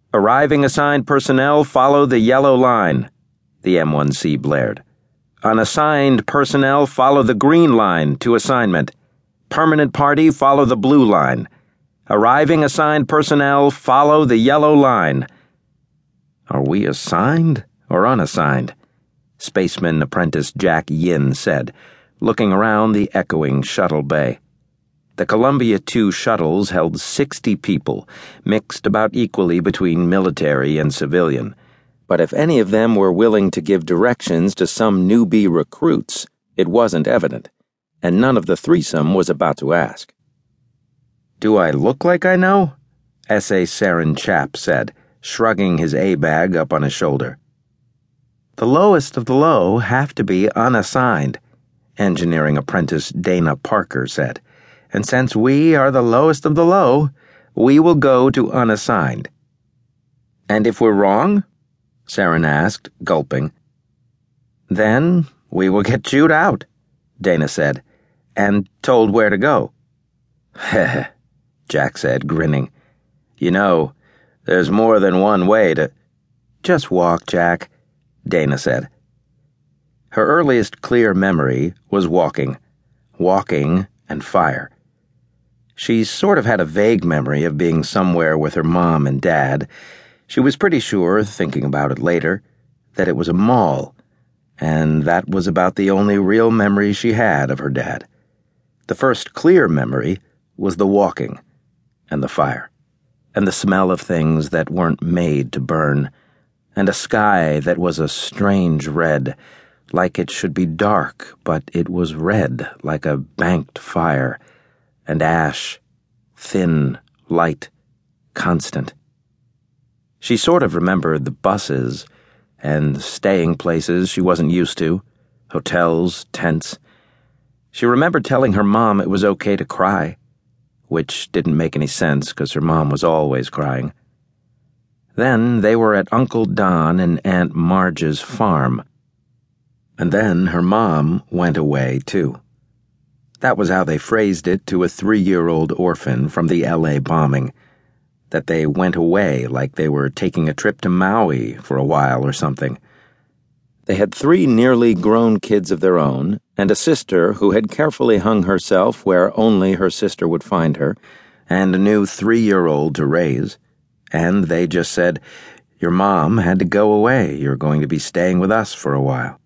Arriving assigned personnel follow the yellow line, the M1C blared. Unassigned personnel follow the green line to assignment. Permanent party follow the blue line. Arriving assigned personnel follow the yellow line. Are we assigned or unassigned? Spaceman Apprentice Jack Yin said, looking around the echoing shuttle bay. The Columbia 2 shuttles held 60 people, mixed about equally between military and civilian. But if any of them were willing to give directions to some newbie recruits, it wasn't evident, and none of the threesome was about to ask. "Do I look like I know?" S.A. Sarin Chap said, shrugging his A-bag up on his shoulder. "The lowest of the low have to be unassigned," engineering apprentice Dana Parker said. "And since we are the lowest of the low, we will go to unassigned." "And if we're wrong?" Sarin asked, gulping. "Then we will get chewed out," Dana said, "and told where to go." "Heh," Jack said, grinning. "You know, there's more than one way to—" "Just walk, Jack," Dana said. Her earliest clear memory was walking and fire. She sort of had a vague memory of being somewhere with her mom and dad. She was pretty sure, thinking about it later, that it was a mall, and that was about the only real memory she had of her dad. The first clear memory was the walking, and the fire, and the smell of things that weren't made to burn, and a sky that was a strange red, like it should be dark, but it was red like a banked fire, and ash, thin, light, constant. She sort of remembered the buses and staying places she wasn't used to, hotels, tents. She remembered telling her mom it was okay to cry, which didn't make any sense because her mom was always crying. Then they were at Uncle Don and Aunt Marge's farm. And then her mom went away, too. That was how they phrased it to a 3-year-old orphan from the L.A. bombing, that they went away like they were taking a trip to Maui for a while or something. They had 3 nearly grown kids of their own, and a sister who had carefully hung herself where only her sister would find her, and a new 3-year-old to raise. And they just said, "Your mom had to go away. You're going to be staying with us for a while."